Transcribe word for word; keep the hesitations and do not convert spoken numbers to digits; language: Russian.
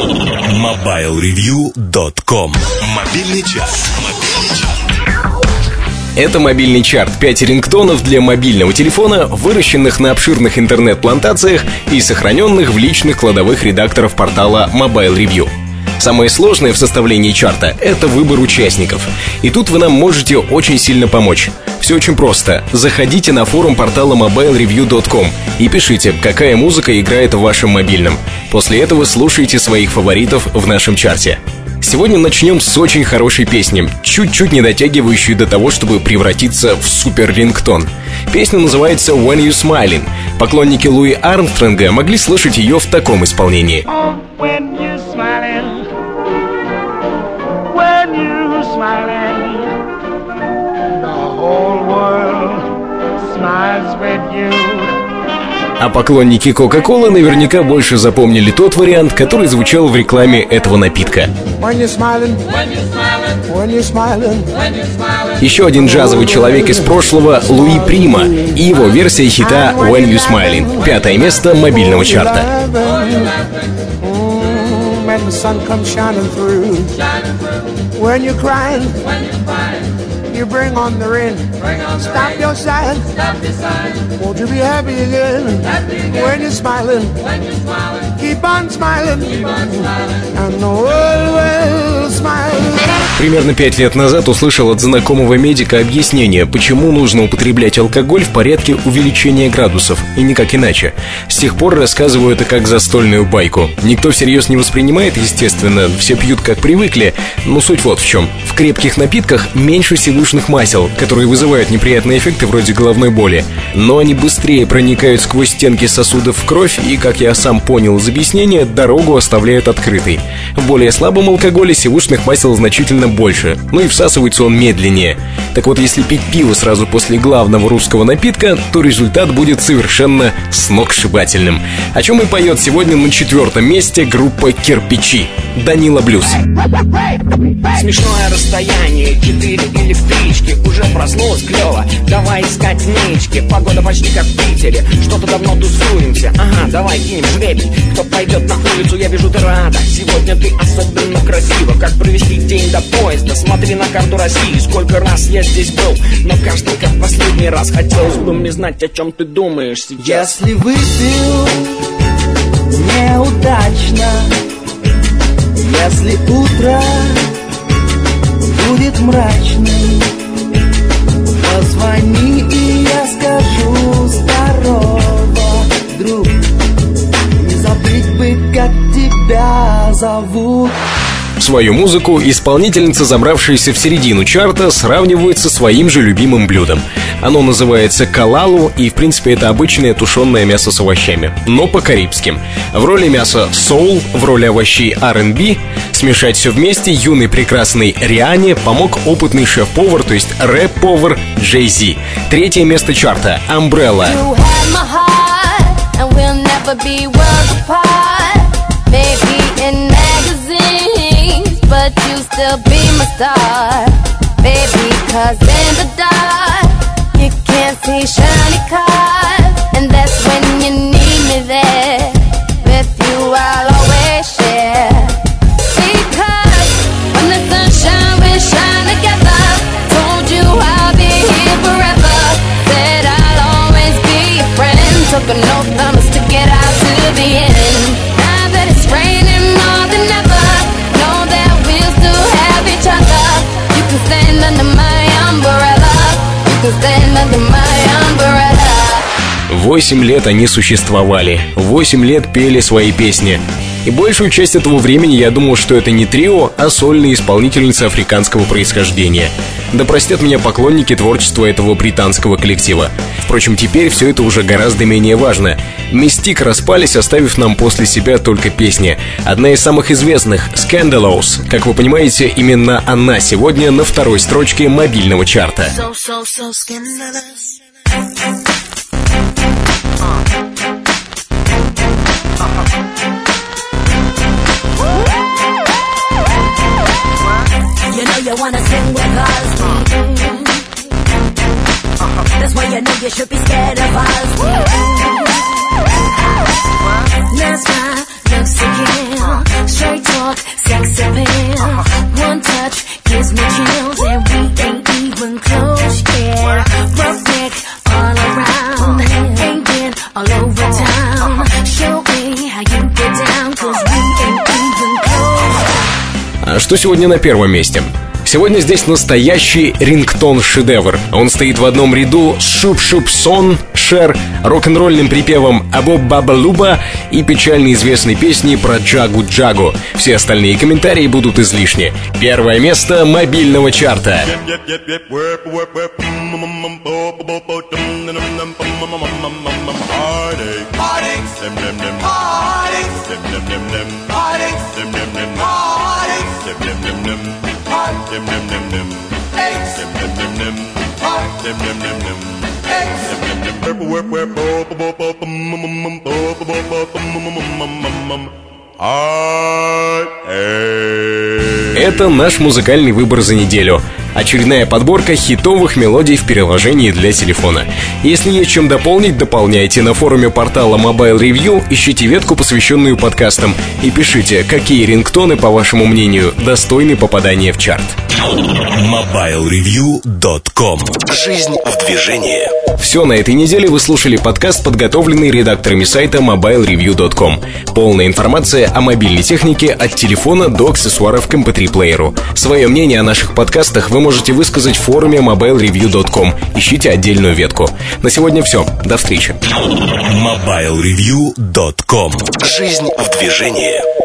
мобайл ревью точка ком. Мобильный час. Это мобильный чарт. Пять рингтонов для мобильного телефона, выращенных на обширных интернет-плантациях и сохраненных в личных кладовых редакторов портала Mobile Review. Самое сложное в составлении чарта – это выбор участников. И тут вы нам можете очень сильно помочь. Все очень просто. Заходите на форум портала мобайл ревью точка ком и пишите, какая музыка играет в вашем мобильном. После этого слушайте своих фаворитов в нашем чарте. Сегодня начнем с очень хорошей песни, чуть-чуть не дотягивающей до того, чтобы превратиться в супер-рингтон. Песня называется «When You Smiling». Поклонники Луи Армстронга могли слышать ее в таком исполнении. Oh, when you're smiling, when you're smiling, the whole world smiles with you. А поклонники Кока-Колы наверняка больше запомнили тот вариант, который звучал в рекламе этого напитка. Еще один джазовый человек из прошлого — Луи Прима и его версия хита «When You Smiling». Пятое место мобильного чарта. You bring on the rain, stop your sighing, won't you be happy again, when you're smiling, keep on smiling, and the world will smile. Примерно пять лет назад услышал от знакомого медика объяснение, почему нужно употреблять алкоголь в порядке увеличения градусов, и никак иначе. С тех пор рассказываю это как застольную байку. Никто всерьез не воспринимает, естественно, все пьют как привыкли, но суть вот в чем. В крепких напитках меньше сивушных масел, которые вызывают неприятные эффекты вроде головной боли, но они быстрее проникают сквозь стенки сосудов в кровь и, как я сам понял из объяснения, дорогу оставляют открытой. В более слабом алкоголе сивушных масел значительно больше, ну и всасывается он медленнее. Так вот, если пить пиво сразу после главного русского напитка, то результат будет совершенно сногсшибательным. О чем и поет сегодня на четвертом месте группа «Кирпичи». Данила Блюз. Смешное расстояние, четыре электрички, уже проснулась клево, давай искать нычки. Погода почти как в Питере, что-то давно тусуемся. Ага, давай кинем жребий, кто пойдет на улицу, я вижу, ты рада. Сегодня ты особенно красива, как провести день до поезда. Смотри на карту России, сколько раз я здесь был, но каждый как последний раз. Хотелось бы мне знать, о чем ты думаешь сейчас. Если выпил неудачно, если утро будет мрачным, позвони, и я скажу здорово, друг. Не забыть бы, как тебя зовут. Свою музыку исполнительница, забравшаяся в середину чарта, сравнивает со своим же любимым блюдом. Оно называется калалу, и в принципе это обычное тушеное мясо с овощами, но по-карибски. В роли мяса соул, в роли овощей ар энд би. Смешать все вместе юной прекрасной Риане помог опытный шеф-повар, то есть рэп-повар Джей Зи. Третье место чарта — Umbrella. But you still be my star, baby, cause in the dark you can't see shiny cars, and that's when you need me there. With you I'll always share, because when the sunshine we shine together. Told you I'll be here forever, said I'll always be your friend. Took an oath, I'ma stick it out to the end. Now that it's raining more than ever, you can stand under my umbrella. You can stand under my umbrella. Восемь лет они существовали, восемь лет пели свои песни. И большую часть этого времени я думал, что это не трио, а сольные исполнительницы африканского происхождения. Да простят меня поклонники творчества этого британского коллектива. Впрочем, теперь все это уже гораздо менее важно. Мистик распались, оставив нам после себя только песни. Одна из самых известных — Scandalous. Как вы понимаете, именно она сегодня на второй строчке мобильного чарта. So, so, so scandalous. You wanna sing with us? That's why you know you should be scared of us. Let's not look again. Straight Что сегодня на первом месте? Сегодня здесь настоящий рингтон-шедевр. Он стоит в одном ряду с Шуп-Шуп-Сон, Шер, рок-н-ролльным припевом Або Баба Луба и печально известной песней про Джагу-Джагу. Все остальные комментарии будут излишни. Первое место мобильного чарта. Это наш музыкальный выбор за неделю. Очередная подборка хитовых мелодий в переложении для телефона. Если есть чем дополнить, дополняйте. На форуме портала Mobile Review ищите ветку, посвященную подкастам, и пишите, какие рингтоны, по вашему мнению, достойны попадания в чарт. мобайл ревью точка ком. Жизнь в движении. Все, на этой неделе вы слушали подкаст, подготовленный редакторами сайта мобайл ревью точка ком. Полная информация о мобильной технике от телефона до аксессуаров к эм пэ три плееру. Свое мнение о наших подкастах вы можете высказать в форуме мобайл ревью точка ком. Ищите отдельную ветку. На сегодня все. До встречи. мобайл ревью точка ком. Жизнь в движении.